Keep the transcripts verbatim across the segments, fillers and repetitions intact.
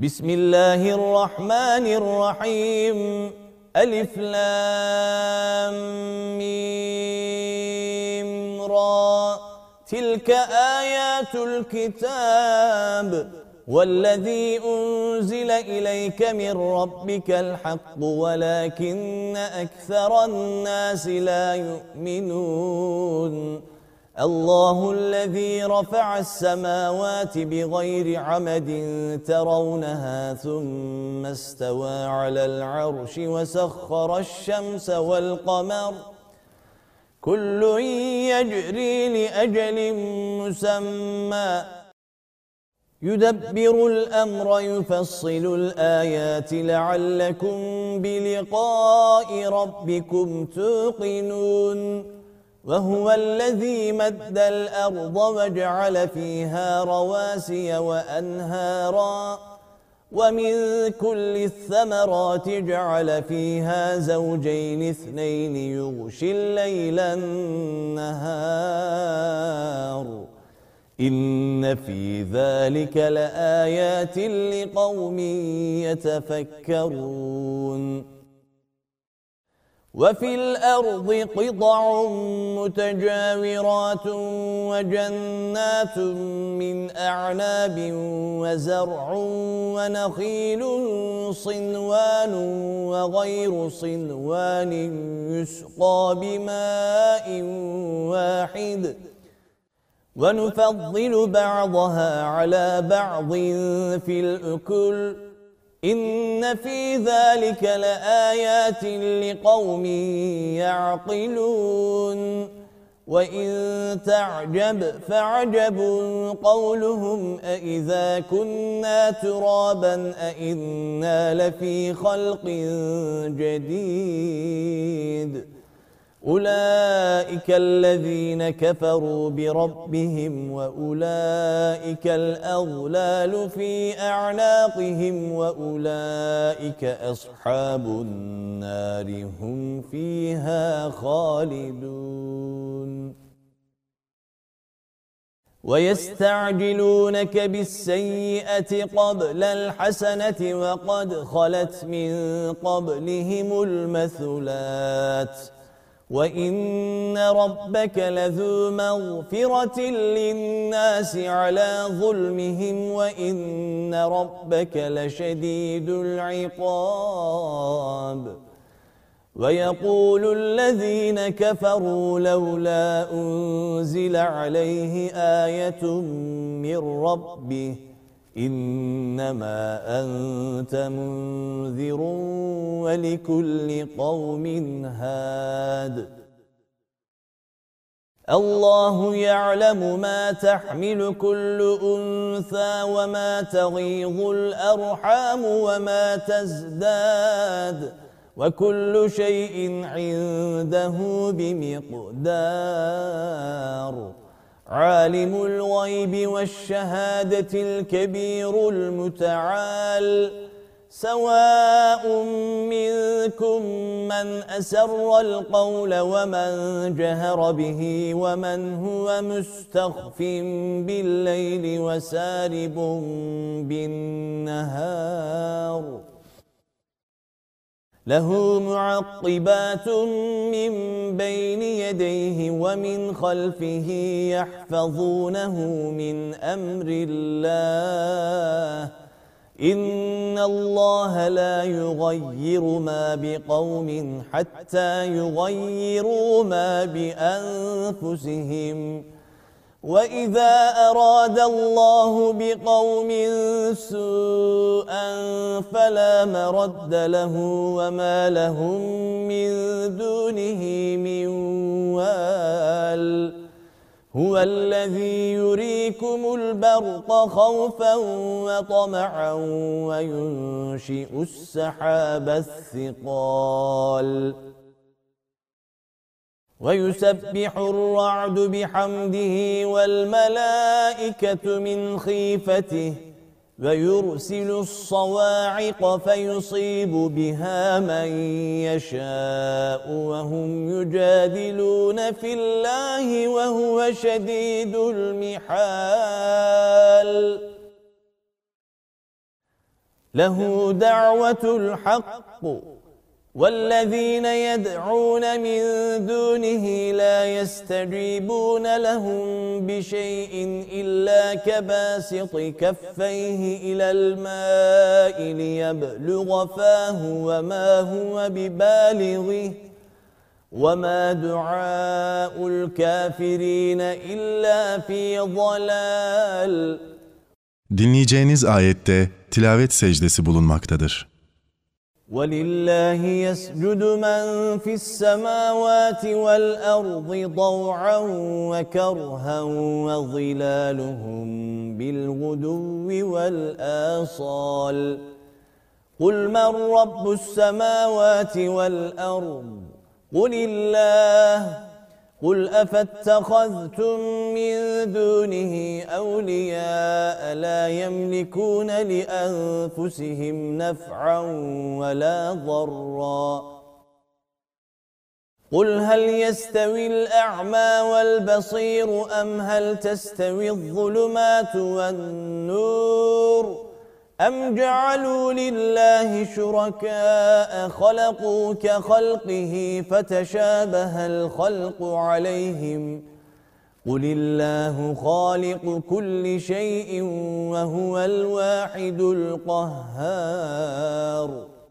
بسم الله الرحمن الرحيم ألف لام ميم را تلك آيات الكتاب والذي أنزل إليك من ربك الحق ولكن أكثر الناس لا يؤمنون الله الذي رفع السماوات بغير عمد ترونها ثم استوى على العرش وسخر الشمس والقمر كل يجري لأجل مسمى يدبر الأمر يفصل الآيات لعلكم بلقاء ربكم توقنون وهو الذي مد الأرض وجعل فيها رواسي وأنهارا ومن كل الثمرات جعل فيها زوجين اثنين يغشي الليل النهار إن في ذلك لآيات لقوم يتفكرون وفي الأرض قطع متجاورات وجنات من أعناب وزرع ونخيل صنوان وغير صنوان يسقى بماء واحد ونفضل بعضها على بعض في الأكل إن في ذلك لآيات لقوم يعقلون وإن تعجب فعجب قولهم أإذا كنا ترابا أإنا لفي خلق جديد أولئك الذين كفروا بربهم وأولئك الأغلال في أعناقهم وأولئك أصحاب النار هم فيها خالدون ويستعجلونك بالسيئة قبل الحسنة وقد خلت من قبلهم المثلات وإن ربك لذو مغفرة للناس على ظلمهم وإن ربك لشديد العقاب ويقول الذين كفروا لولا أنزل عليه آية من ربه إنما أنت منذر ولكل قوم هاد الله يعلم ما تحمل كل أنثى وما تغيض الأرحام وما تزداد وكل شيء عنده بمقدار عالم الغيب والشهادة الكبير المتعال سواء منكم من أسر القول ومن جهر به ومن هو مستخف بالليل وسارب بالنهار له معقبات من بين يديه ومن خلفه يحفظونه من أمر الله إن الله لا يغير ما بقوم حتى يغيروا ما بأنفسهم وإذا أراد الله بقوم سوءا فلا مرد له وما لهم من دونه من وال هو الذي يريكم البرق خوفا وطمعا وينشئ السحاب الثقال ويسبح الرعد بحمده والملائكة من خيفته ويرسل الصواعق فيصيب بها من يشاء وهم يجادلون في الله وهو شديد المحال له دعوة الحق والذين يدعون من دونه لا يستجيبون لهم بشيء إلا كباسط كفيه إلى الماء ليبلغ فاه وما هو ببالغه وما دعاء الكافرين إلا في ضلال. Dinleyeceğiniz ayette tilavet secdesi bulunmaktadır. وَلِلَّهِ يَسْجُدُ مَنْ فِي السَّمَاوَاتِ وَالْأَرْضِ ضَوْعًا وَكَرْهًا وَظِلَالُهُمْ بِالْغُدُوِّ وَالْآصَالِ قُلْ مَنْ رَبُّ السَّمَاوَاتِ وَالْأَرْضِ قُلِ اللَّهُ قُلْ أَفَاتَّخَذْتُمْ مِنْ دُونِهِ أَوْلِيَاءَ لَا يَمْلِكُونَ لِأَنفُسِهِمْ نَفْعًا وَلَا ضَرًّا قُلْ هَلْ يَسْتَوِي الْأَعْمَى وَالْبَصِيرُ أَمْ هَلْ تَسْتَوِي الظُّلُمَاتُ وَالنُّورُ أَمْ جَعَلُوا لِلَّهِ شُرَكَاءَ خَلَقُوا كَخَلْقِهِ فَتَشَابَهَ الْخَلْقُ عَلَيْهِمْ قُلِ اللَّهُ خَالِقُ كُلِّ شَيْءٍ وَهُوَ الْوَاحِدُ الْقَهَّارُ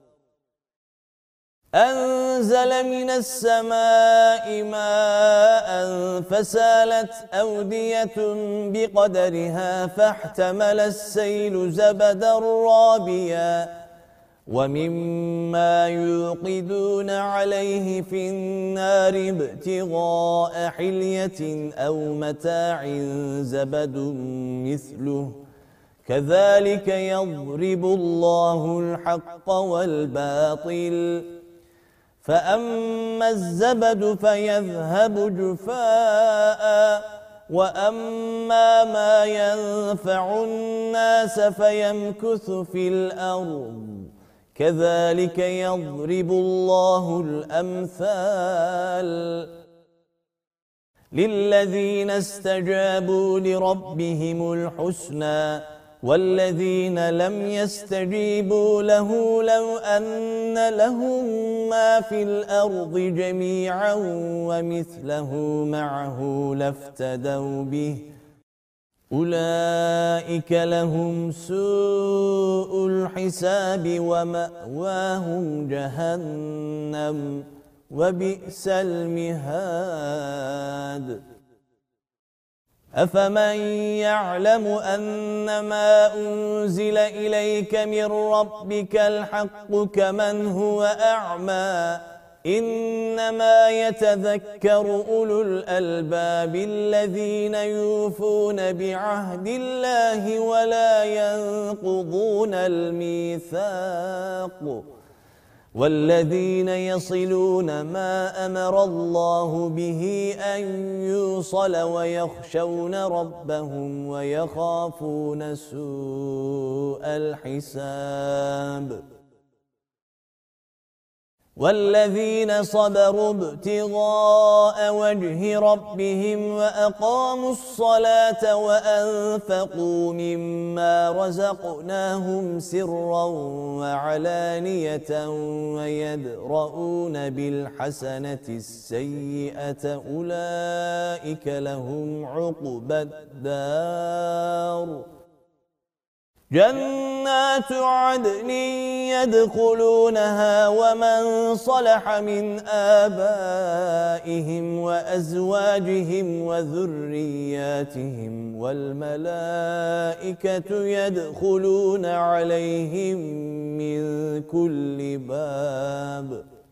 أَنزَلَ مِنَ السَّمَاءِ مَاءً فَسَالَتْ أَوْدِيَةٌ بِقَدَرِهَا فَاحْتَمَلَ السَّيْلُ زَبَدًا رَّابِيًا وَمِمَّا يُوقِدُونَ عَلَيْهِ فِي النَّارِ ابْتِغَاءَ حِلْيَةٍ أَوْ مَتَاعٍ زَبَدٌ مِثْلُهُ كَذَلِكَ يَضْرِبُ اللَّهُ الْحَقَّ وَالْبَاطِلَ فَأَمَّا الزَّبَدُ فَيَذْهَبُ جُفَاءً وَأَمَّا مَا يَنفَعُ النَّاسَ فَيَمْكُثُ فِي الْأَرْضِ كَذَلِكَ يَضْرِبُ اللَّهُ الْأَمْثَالَ لِلَّذِينَ اسْتَجَابُوا لِرَبِّهِمُ الْحُسْنَى وَالَّذِينَ لَمْ يَسْتَجِيبُوا لَهُ لَوْ أَنَّ لَهُم مَّا فِي الْأَرْضِ جَمِيعًا وَمِثْلَهُ مَعَهُ لَافْتَدَوْا بِهِ أُولَئِكَ لَهُمْ سُوءُ الْحِسَابِ وَمَأْوَاهُمْ جَهَنَّمُ وَبِئْسَ الْمِهَادُ أَفَمَنْ يَعْلَمُ أَنَّمَا أُنْزِلَ إِلَيْكَ مِنْ رَبِّكَ الْحَقُّ كَمَنْ هُوَ أَعْمَى إِنَّمَا يَتَذَكَّرُ أُولُو الْأَلْبَابِ الَّذِينَ يُوفُونَ بِعَهْدِ اللَّهِ وَلَا يَنقُضُونَ الْمِيثَاقَ وَالَّذِينَ يَصِلُونَ مَا أَمَرَ اللَّهُ بِهِ أَن يُوصَلَ وَيَخْشَوْنَ رَبَّهُمْ وَيَخَافُونَ سُوءَ الْحِسَابِ وَالَّذِينَ صَبَرُوا ابْتِغَاءَ وَجْهِ رَبِّهِمْ وَأَقَامُوا الصَّلَاةَ وَأَنفَقُوا مِمَّا رَزَقْنَاهُمْ سِرًّا وَعَلَانِيَةً وَيَدْرَءُونَ بِالْحَسَنَةِ السَّيِّئَةَ أُولَئِكَ لَهُمْ عُقْبَى الدَّارِ جَنَّاتُ عَدْنٍ يَدْخُلُونَهَا وَمَنْ صَلَحَ مِنْ آبَائِهِمْ وَأَزْوَاجِهِمْ وَذُرِّيَّاتِهِمْ وَالْمَلَائِكَةُ يَدْخُلُونَ عَلَيْهِمْ مِنْ كُلِّ بَابٍ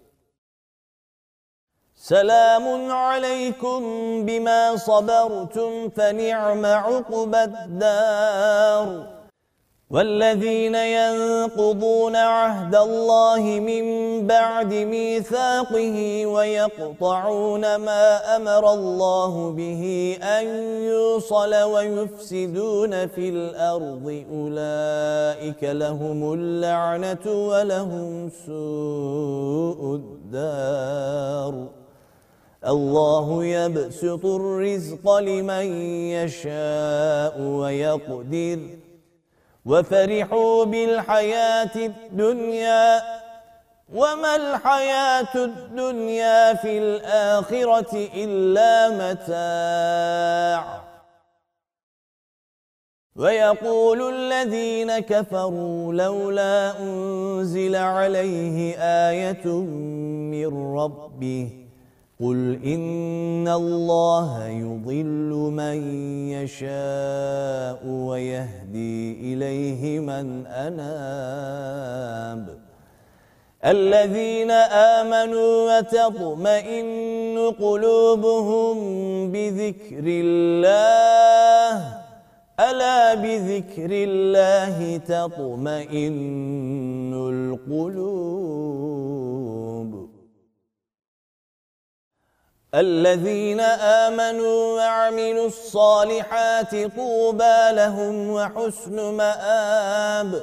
سَلَامٌ عَلَيْكُمْ بِمَا صَبَرْتُمْ فَنِعْمَ عُقْبَى الدَّارِ وَالَّذِينَ يَنقُضُونَ عَهْدَ اللَّهِ مِنْ بَعْدِ مِيثَاقِهِ وَيَقْطَعُونَ مَا أَمَرَ اللَّهُ بِهِ أَنْ يُوصَلَ وَيُفْسِدُونَ فِي الْأَرْضِ أُولَئِكَ لَهُمُ اللَّعْنَةُ وَلَهُمْ سُوءُ الدَّارِ اللَّهُ يَبْسُطُ الرِّزْقَ لِمَنْ يَشَاءُ وَيَقْدِرُ وفرحوا بالحياة الدنيا وما الحياة الدنيا في الآخرة إلا متاع ويقول الذين كفروا لولا أنزل عليه آية من ربه قل إن الله يضل من يشاء ويهدي إليه من أناب الذين آمنوا وتطمئن قلوبهم بذكر الله ألا بذكر الله تطمئن القلوب الذين آمنوا وعملوا الصالحات طوبى لهم وحسن مآب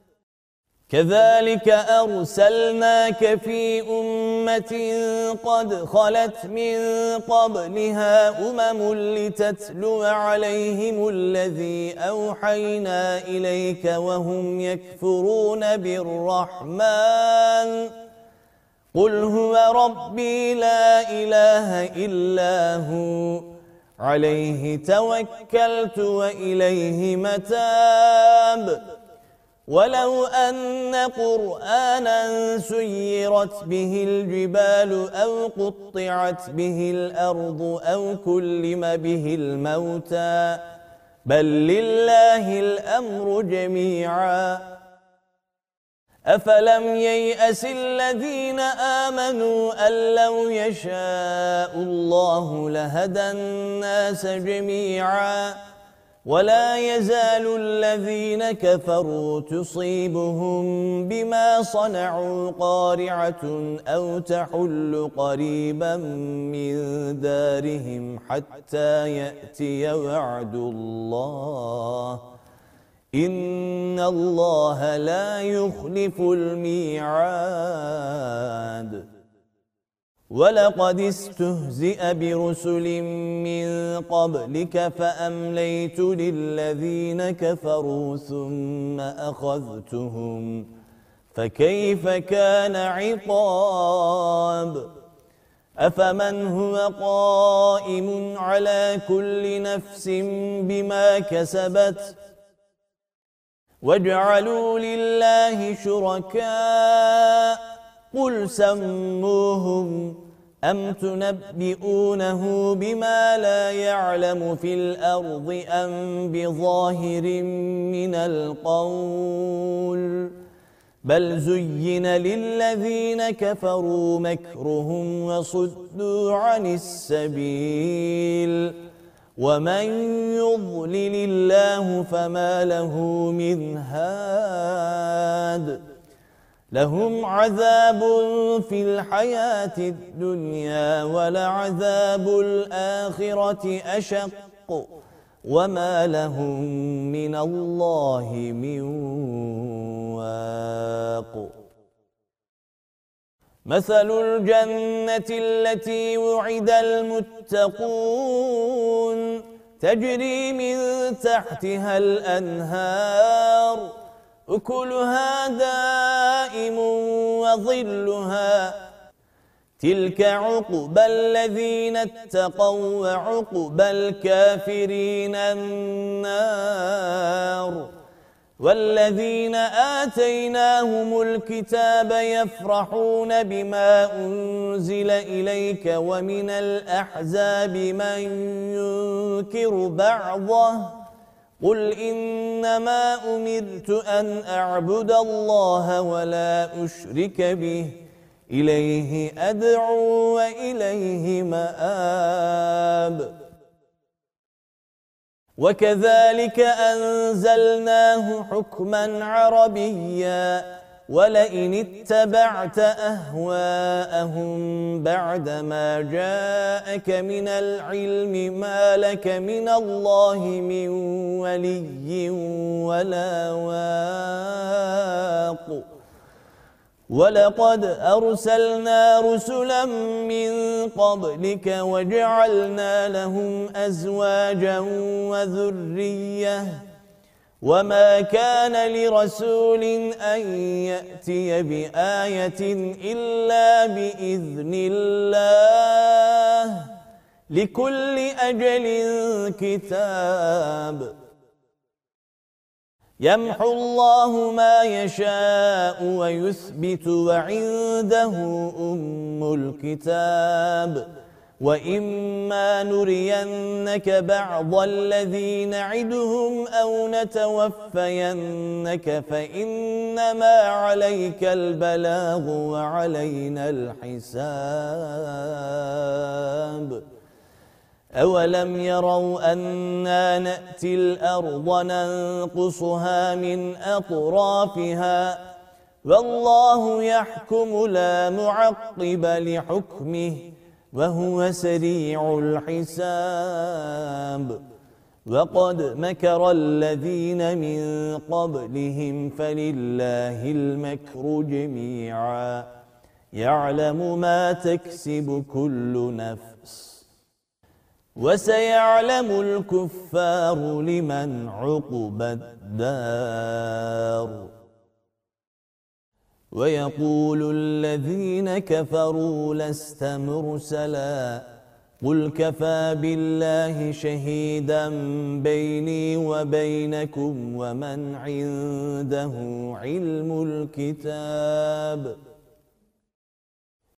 كذلك أرسلناك في أمة قد خلت من قبلها أمم لتتلو عليهم الذي أوحينا إليك وهم يكفرون بالرحمن قل هو ربي لا إله إلا هو عليه توكلت وإليه متاب ولو أن قرآنا سيرت به الجبال أو قطعت به الأرض أو كلم به الموتى بل لله الأمر جميعا أفلم ييأس الذين آمنوا أن لو يشاء الله لهدى الناس جميعا ولا يزال الذين كفروا تصيبهم بما صنعوا قارعة أو تحل قريبا من دارهم حتى يأتي وعد الله إن الله لا يخلف الميعاد ولقد استهزئ برسل من قبلك فأمليت للذين كفروا ثم أخذتهم فكيف كان عقاب أفمن هو قائم على كل نفس بما كسبت وجعلوا لله شركاء قل سموهم أم تنبئونه بما لا يعلم في الأرض أم بظاهر من القول بل زين للذين كفروا مكرهم وصدوا عن السبيل ومن يضلل الله فما له من هاد لهم عذاب في الحياة الدنيا ولعذاب الآخرة أشق وما لهم من الله من واق مثل الجنة التي وعد المتقون تجري من تحتها الأنهار أكلها دائم وظلها تلك عقبى الذين اتقوا وعقبى الكافرين النار والذين آتيناهم الكتاب يفرحون بما أنزل إليك ومن الأحزاب من ينكر بعضه قل إنما أمرت أن أعبد الله ولا أشرك به إليه أدعو وإليه مآب وكذلك أنزلناه حكما عربيا ولئن اتبعت أهواءهم بعدما جاءك من العلم ما لك من الله من ولي ولا واق ولقد أرسلنا رسلا من قبلك وجعلنا لهم أزواجا وذرية وما كان لرسول أن يأتي بآية إلا بإذن الله لكل أجل كتاب يمحو الله ما يشاء ويثبت وعنده أم الكتاب وَإِمَّا نُرِيَنَّكَ بَعْضَ الَّذِي نَعِدُهُمْ أَوْ نَتَوَفَّيَنَّكَ فَإِنَّمَا عَلَيْكَ الْبَلَاغُ وَعَلَيْنَا الْحِسَابُ أَوَلَمْ يَرَوْا أَنَّا نَأْتِي الْأَرْضَ نَنقُصُهَا مِنْ أَطْرَافِهَا وَاللَّهُ يَحْكُمُ لَا مُعَقِّبَ لِحُكْمِهِ وَهُوَ سَرِيعُ الْحِسَابِ وَقَدْ مَكَرَ الَّذِينَ مِنْ قَبْلِهِمْ فَلِلَّهِ الْمَكْرُ جَمِيعًا يَعْلَمُ مَا تَكْسِبُ كُلُّ نَفْسٍ وَسَيَعْلَمُ الْكُفَّارُ لِمَنْ عُقْبَى الدَّارِ وَيَقُولُ الَّذِينَ كَفَرُوا لَسْتَ مُرْسَلًا قُلْ كَفَى بِاللَّهِ شَهِيدًا بَيْنِي وَبَيْنَكُمْ وَمَنْ عِندَهُ عِلْمُ الْكِتَابِ